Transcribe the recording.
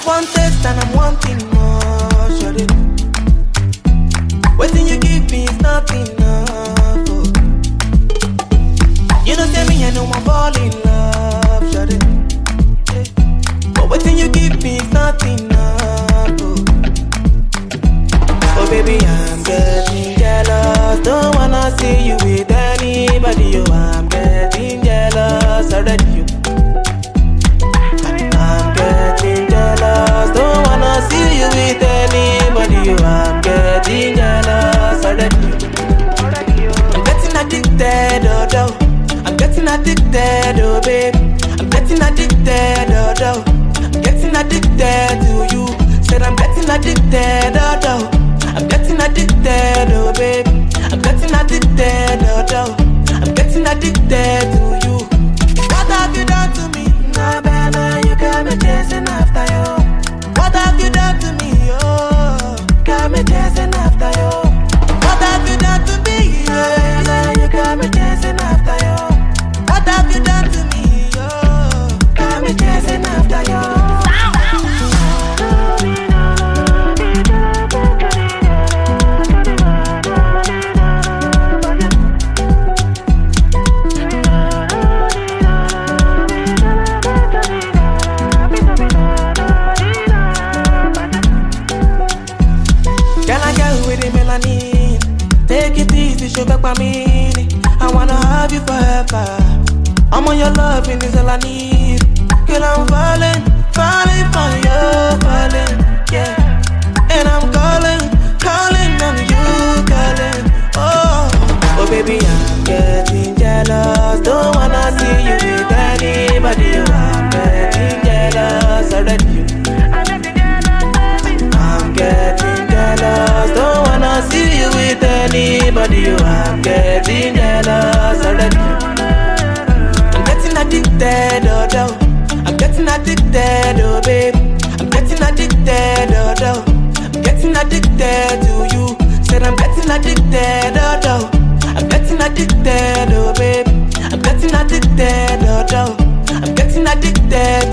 one taste and I'm wanting more, shawty. Waiting you give me is not enough, oh. You know tell me I know I'm fall in love, shawty, yeah. But waiting you give me is not enough, oh. Oh baby, I'm getting jealous. Don't wanna see you with anybody, yo. I'm getting jealous already, yo. I'm getting jealous. Don't wanna see you with anybody, yo. I'm getting jealous already, yo. I'm getting addicted, oh, oh. I'm getting addicted, oh, babe. I'm getting addicted, oh, oh. I'm getting addicted to you. Said I'm getting addicted, oh, oh. I'm getting addicted, oh babe. I'm getting addicted, oh, oh. I'm getting addicted to you. What have you done to me? Nah, baby, you got me chasing after you. What have you done to me? Oh, got me chasing after you. What have you done to me? Yeah, you got me chasing after you. What have you done to me? Oh, got me chasing after you. Take it easy, show back my meaning. I wanna have you forever. I'm on your love, and it's all I need. Girl, I'm falling, falling for you, falling, yeah. And I'm calling, calling on you, calling. Oh, oh baby, I'm getting jealous. Don't wanna see you with anybody. I'm getting jealous already. I'm getting jealous. Don't wanna see you with anybody. I'm getting jealous already. I'm getting addicted, oh, oh. I'm getting addicted, oh, babe. I'm getting addicted, oh, oh. I'm getting addicted to you. Said I'm getting addicted, oh, oh. I'm getting addicted, oh, babe. I'm getting addicted, oh, oh. I'm getting addicted